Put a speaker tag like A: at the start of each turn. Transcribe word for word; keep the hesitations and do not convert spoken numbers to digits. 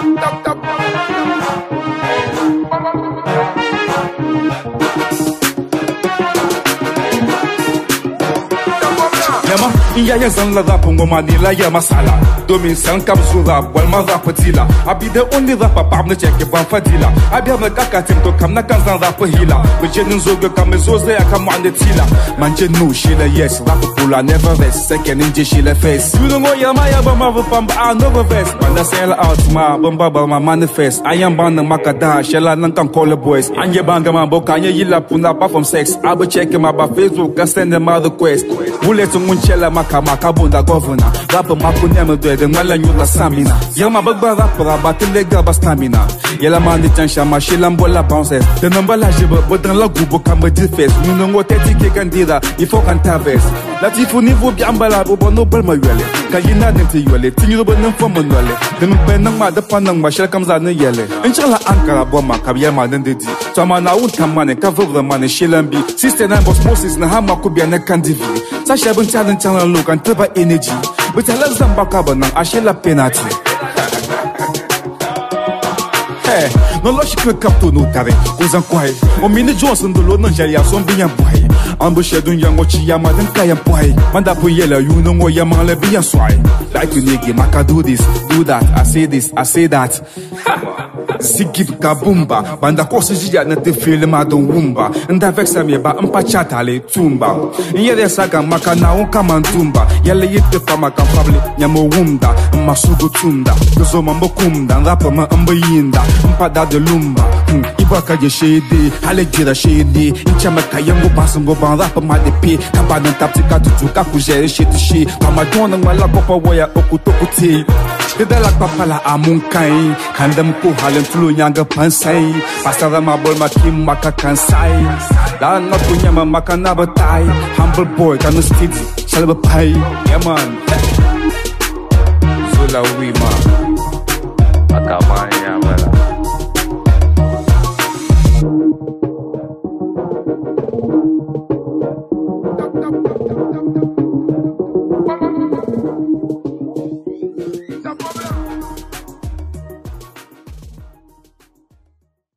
A: Inja ya zan la rap ngoma ni la ya masala domin san kapsu rap wal ma rap tila abi the only rap pap na check ban fadila abi ma kakatin to kam na kan zan rap hila we jenin zo ga kam zo ze ya kam ande tila man je no shila yes rap pula never rest second inje shila face you know ya ma ya ba ma pamba I never vest man da sell out ma bomba ba ma manifest I am ban makada shela nan kan call boys anje banga ma boka anye yila puna pa from sex abo check ma ba Facebook ka send ma request bullet mun chela Kama kabunda governor Rapper makunyama dwede ngala nyula samina Yama bagba rapper abate lega ba stamina Yela mandi chansha ma shilambola bounces The number la jiba bodan la gubo kamba difes Nunongo teti ke kandida ifo kantaves Latifu nivo biambala bobo no balma yuele Kayina nente yuele Tinyo bo nufo manuele Denu benang ma depanang ma shela kamza ne yele Inshallah ankara boma kabiyama nendedi Tama na untamane kavuvra mane shilambi Sister nine boss Moses na hama kubia ne kandivi Sasha bun talent channel look and taba energy but I love them back up and I shall a penalty. Hey, no logic cap to no tare, was on quiet. O mini Johnson the Lord Nigeria, some being boy. Ambush doing young Ochiyama than Kayan boy. Mandapo yellow, you know what Yamala be a swine. Like you nigga, Maka do this, do that, I say this, I say that. Sigib kabumba, banda kosi jia na te feel ma don wumba. Nda vexa me ba mpa chatale tumba. Yele saga maka na on kamantumba. Yele yete fama kan fable nyamo wumda. Masugo tunda, gozo mambo kumda. Rapa ma mbo yinda, mpa da de lumba. Ibaka je shady, hale jira shady. Inchama kayango basungo ban rapa ma de pe. Kabana taptika tutuka kujere shit shi. Mama dona wala kopa waya okutokuti. Kedala papala amunkai, kandam ko halen tulo nyanga pansai, pasara mabol makim maka kansai, la na punya maka na batai, humble boy kanu steady, shalba pai, yeah man, Zula wima, maka